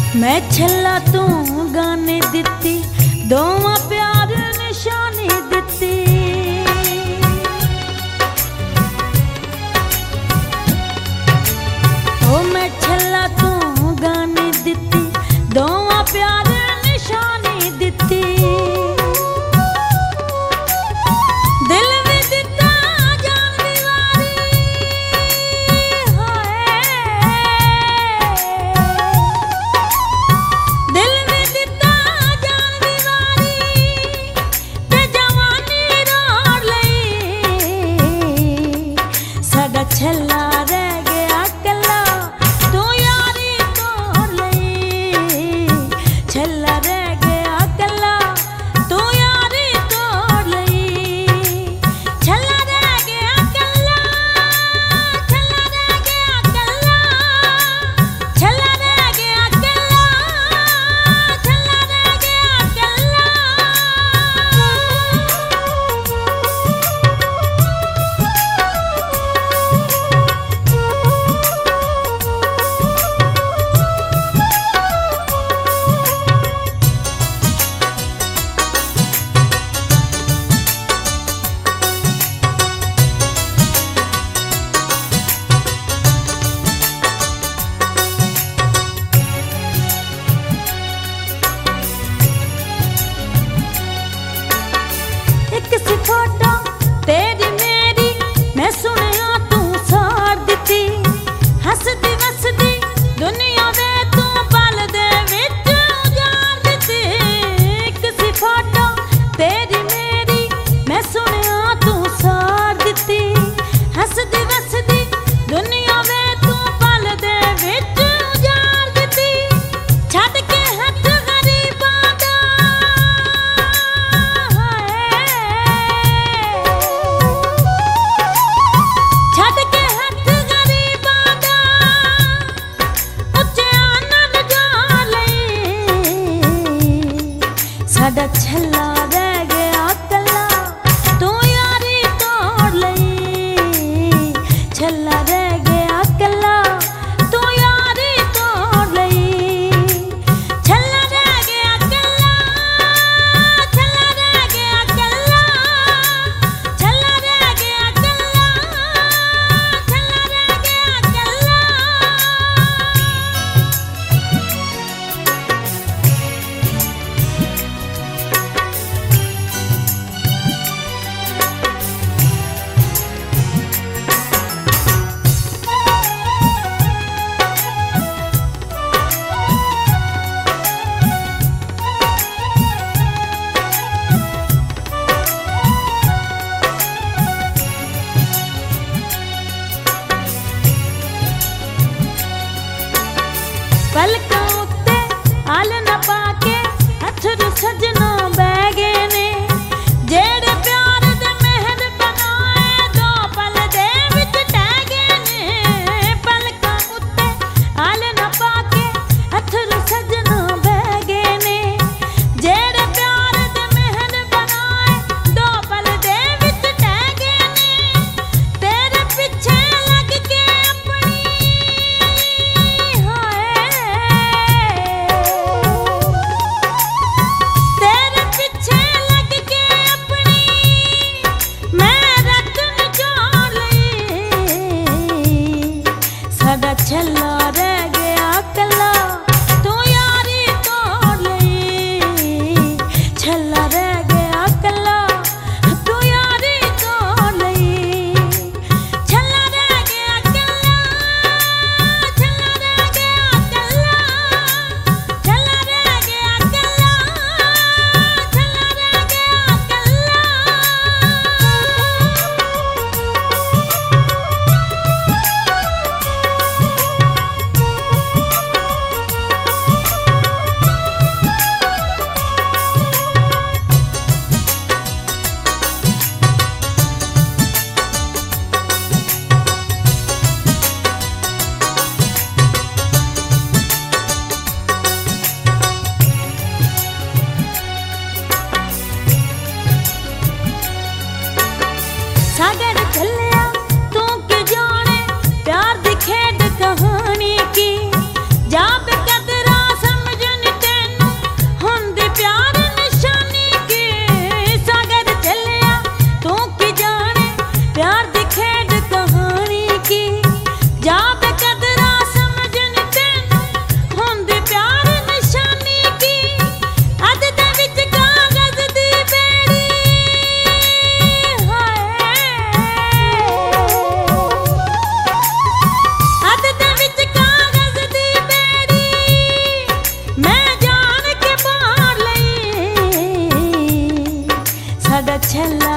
मैं छल्ला तू गाने दिती दोवां प्यार निशानी दिती। ओ मैं छल्ला तू गाने दिती दोवां प्यार निशानी दिती। दिल भी दिता जान दी वारी दिल भी दिता जान दी वारी ते जवानी रोड़ लई। साडा छल्ला रह गया कल्ला तू यारी तोड़ लई। छल्ला रह गया कल्ला तू यारी तोड़ लई। छल्ला रह गया कल्ला, छल्ला रह गया कल्ला, छल्ला रह गया कल्ला, छल्ला रह गया कल्ला। एक सी फोटो तेरी मेरी मैं सुनिया तू साड़ दिती। हसदी वसदी दुनिया वे तू पल दे विच उजाड़ दिती। एक सी फोटो तेरी मेरी मैं सुनिया तू साड़ दिती। हसदी वसदी दुनिया वे तू पल दे विच उजाड़ दिती। छड्ड के हथ गरीबां दा छड्ड के हथ गरीबां दा उच्चे आनंद जा लई। साडा छल्ला रह गया कल्ला तू यारी तोड़ लई। छल्ला रह गया कल्ला तू यारी तोड़ लई। छल्ला रह गया कल्ला, छल्ला रह गया कल्ला, छल्ला रह गया कल्ला, छल्ला रह गया कल्ला। पलकां उत्ते आल ना पाके अथरू सजना बह गए ने। जेड़े प्यार दे महल बनाए दो पल दे विच टह गए ने। पलकां उत्ते आल ना पाके अथरू सजना बह गए ने। जेड़े प्यार दे महल बनाए दो पल दे विच टह गए ने। तेरे पिछे लग के अपनी तेरे छल्ला